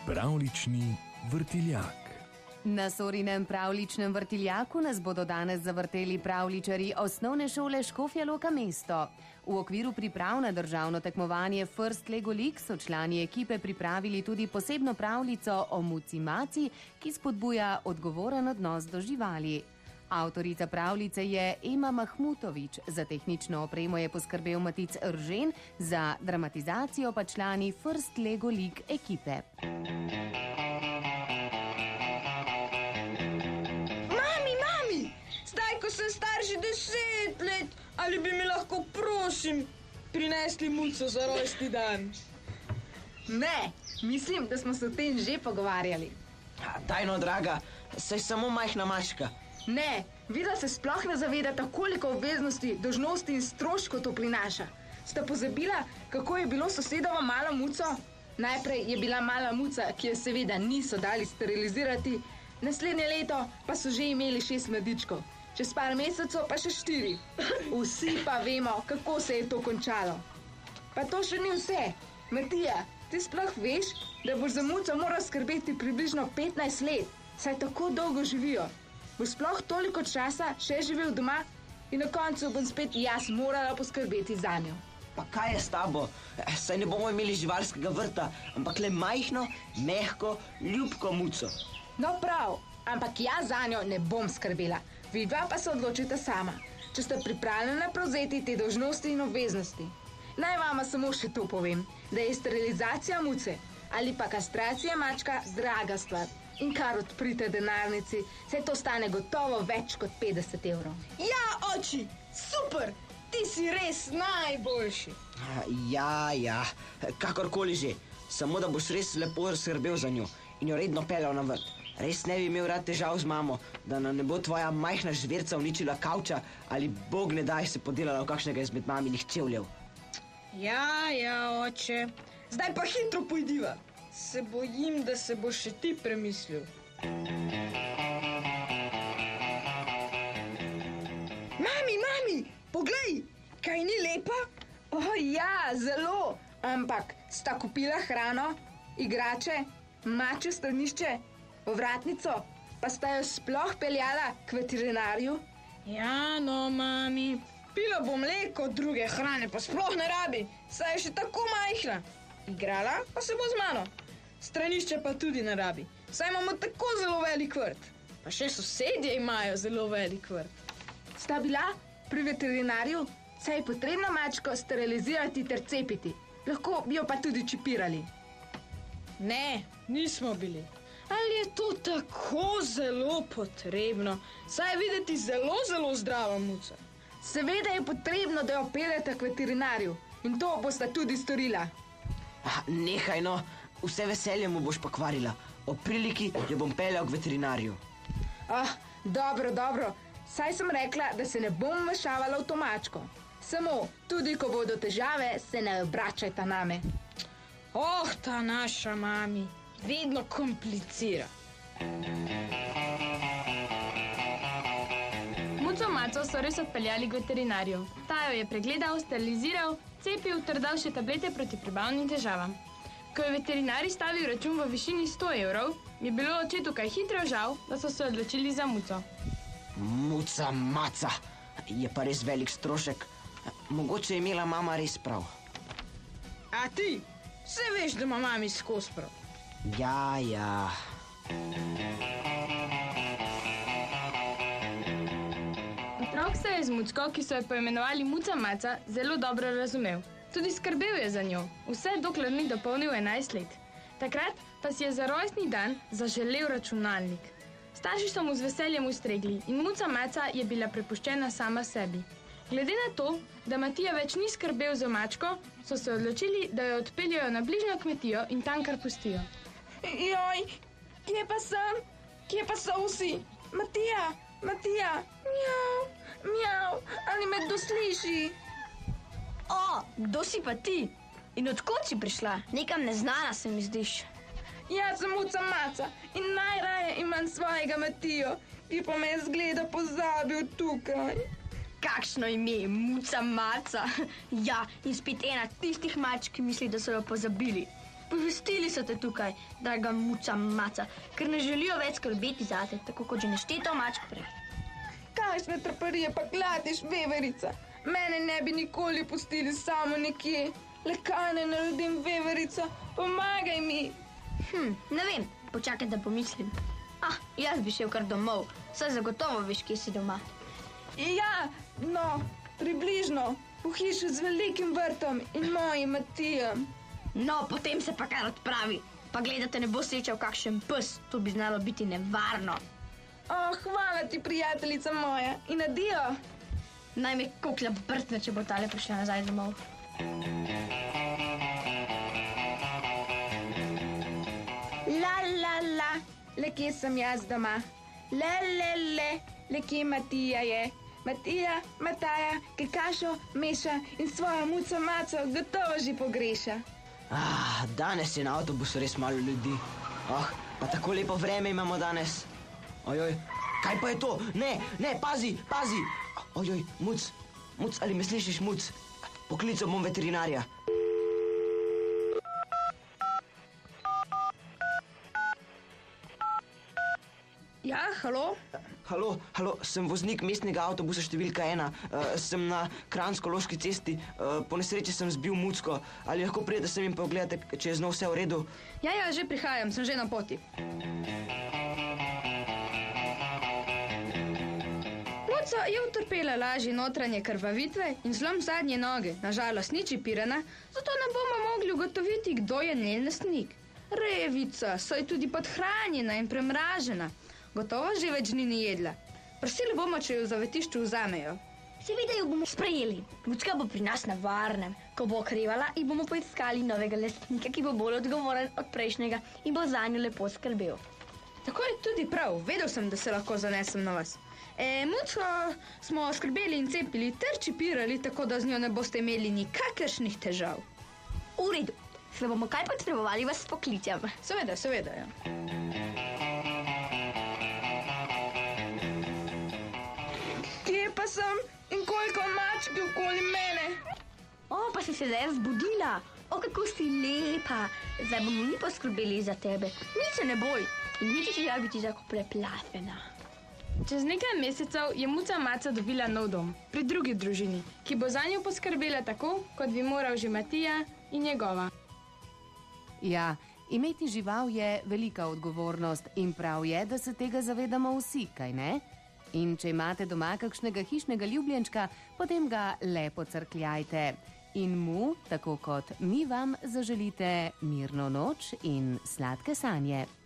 Pravljični vrtiljak. Na Sorinem pravljičnem vrtiljaku nas bodo danes zavrteli pravljičarji Osnovne šole Škofja Loka mesto. V okviru priprav na državno tekmovanje First Lego League so člani ekipe pripravili tudi posebno pravljico o Muci Maci, ki spodbuja odgovoren odnos do živali. Avtorica pravljice je Ema Mahmutovič, za tehnično opremo je poskrbel Matic Eržen, za dramatizacijo pa člani First Lego League ekipe. Zdaj, ko sem star že 10 let, ali bi mi lahko, prosim, prinesli muco za rojstni dan? Ne, mislim, da smo se o tem že pogovarjali. Daj no, draga, saj samo majhna mačka. Ne, videla se sploh ne zavedata, koliko obveznosti, dolžnosti in stroškov to prinaša. Sta pozabila, kako je bilo sosedovo malo muco? Najprej je bila mala muca, ki jo seveda niso dali sterilizirati, naslednje leto pa so že imeli 6 mladičkov, čez par mesecev pa še 4. Vsi pa vemo, kako se je to končalo. Pa to še ni vse. Matija, ti sploh veš, da boš za muco moral skrbeti približno 15 let, saj tako dolgo živijo. Boš sploh toliko časa še živel doma in na koncu bom spet jaz morala poskrbeti zanjo. Pa kaj je s tabo? Saj ne bomo imeli živalskega vrta, ampak le majhno, mehko, ljubko muco. No prav, ampak jaz zanjo ne bom skrbela. Vidva pa se odločite sama, če ste pripravljena prevzeti te dolžnosti in obveznosti. Naj vama samo še to povem, da je sterilizacija muce ali pa kastracija mačka draga stvar. In kar odprite denarnici, se to stane gotovo več kot 50 evrov. Ja, oči, super, ti si res najboljši. Ja, kakorkoli že, samo da boš res lepo skrbel za njo in jo redno peljal na vrt. Res ne bi imel rad težav z mamo, da nam ne bo tvoja majhna žverca uničila kavča ali bog ne daj se podelala v kakšnega izmed maminih čevljev. Ja, oče, zdaj pa hitro pojdiva. Se bojim, da se boš še ti premislil. Mami, poglej, kaj ni lepa? Ja, zelo, ampak sta kupila hrano, igrače, mačje stranišče, ovratnico, pa sta jo sploh peljala k veterinarju? Ja, no, mami, pila bo mleko, druge hrane pa sploh ne rabi, saj je še tako majhna. Igrala pa se bo z mano. Stranišče pa tudi ne rabi, saj imamo tako zelo velik vrt. Pa še sosedje imajo zelo velik vrt. Sta bila pri veterinarju, saj je potrebno mačko sterilizirati ter cepiti. Lahko bi jo pa tudi čipirali. Ne, nismo bili. Ali je to tako zelo potrebno? Saj je videti zelo zdrava muca. Seveda je potrebno, da jo peljete k veterinarju in to bosta tudi storila. Nehaj no, vse veselje mu boš pokvarila. O priliki jo bom peljal k veterinarju. Dobro, saj sem rekla, da se ne bom vmešavala v to mačko. Samo, tudi ko bodo težave, se ne obračajta name. Ta naša mami vedno komplicira. Muco Maco so res odpeljali k veterinarju. Ta jo je pregledal, steriliziral, cepil ter dal še tablete proti prebavnim težavam. Ko je veterinari stavil račun v višini 100 evrov, je bilo očetu kaj hitro žal, da so se odločili za muco. Muca Maca, je pa res velik strošek. Mogoče je imela mama res prav. A ti? Vse veš, da ima mami skozi prav. Ja. Otrok se je z mucko, ki so jo poimenovali Muca Maca, zelo dobro razumel. Tudi skrbel je za njo, vse dokler ni dopolnil 11 let. Takrat pa si je za rojstni dan zaželel računalnik. Starši so mu z veseljem ustregli in Muca Maca je bila prepuščena sama sebi. Glede na to, da Matija več ni skrbel za mačko, so se odločili, da jo odpeljajo na bližnjo kmetijo in tam kar pustijo. Joj, kje pa sem? Kje pa so vsi? Matija, mjav, ali me kdo sliši? Kdo si pa ti? In odkot si prišla? Nekam neznana se mi zdiš. Jaz sem Muca Maca in najraje imam svojega Matijo, ki pa me je zgleda pozabil tukaj. Kakšno ime, Muca Maca? Ja, in spet ena tistih mačk, ki misli, da so jo pozabili. Povestili so te tukaj, draga muca maca, ker ne želijo več skrbeti zate, tako kot že nešteto mačk prej. Kakšne traparije pa kladiš, veverica? Mene ne bi nikoli pustili samo nekje. Le kaj ne naredim, veverica? Pomagaj mi. Ne vem, počakaj, da pomislim. Jaz bi šel kar domov, saj zagotovo veš, kje si doma. Ja, no, približno, v hiši z velikim vrtom in mojim Matijem. No, potem se pa kar odpravi, pa gledate ne bo srečal kakšen pes, to bi znalo biti nevarno. Hvala ti, prijateljica moja, in adijo. Naj me koklja brtne, če bo tale prišla nazaj domov. La, le kje sem jaz doma? Le kje Matija je? Matija, Mataja, ki kašo meša in svojo muco maco gotovo že pogreša. Danes je na avtobusu res malo ljudi. Pa tako lepo vreme imamo danes. Ojoj, kaj pa je to? Ne, pazi! Ojoj, Muc, ali me slišiš, Muc? Poklical bom veterinarja. Ja, halo? Halo, sem voznik mestnega avtobusa številka 1. Sem na Kranjsko-Loški cesti. Po nesreči sem zbil Mucko. Ali lahko prijete sem in pogledate, če je z njo vse v redu? Ja, že prihajam, sem že na poti. Muca je utrpela lažje notranje krvavitve in zlom zadnje noge. Nažalost ni čipirana, zato ne bomo mogli ugotoviti, kdo je njen lastnik. Revica, saj tudi podhranjena in premražena. Gotovo že več dni ni jedla. Prosili bomo, če jo v zavetišču vzamejo. Seveda jo bomo sprejeli. Mucka bo pri nas na varnem. Ko bo okrevala, ji bomo poiskali novega lastnika, ki bo bolj odgovoren od prejšnjega in bo zanjo lepo skrbel. Tako je tudi prav. Vedel sem, da se lahko zanesem na vas. Mucko smo skrbeli in cepili ter čipirali, tako da z njo ne boste imeli nikakršnih težav. V redu. Se bomo kaj potrebovali, vas pokličem. Seveda, ja. Kje pa sem in koliko mačk je okoli mene? Pa si se zdaj zbudila. Kako si lepa. Zdaj bomo mi poskrbeli za tebe. Nič se ne boj. In nič ti biti tako preplavljena. Čez nekaj mesecev je muca maca dobila nov dom pri drugi družini, ki bo za njo poskrbela tako, kot bi moral že Matija in njegova. Ja, imeti žival je velika odgovornost in prav je, da se tega zavedamo vsi, kaj ne? In če imate doma kakšnega hišnega ljubljenčka, potem ga lepo crkljajte. In mu, tako kot mi vam, zaželite mirno noč in sladke sanje.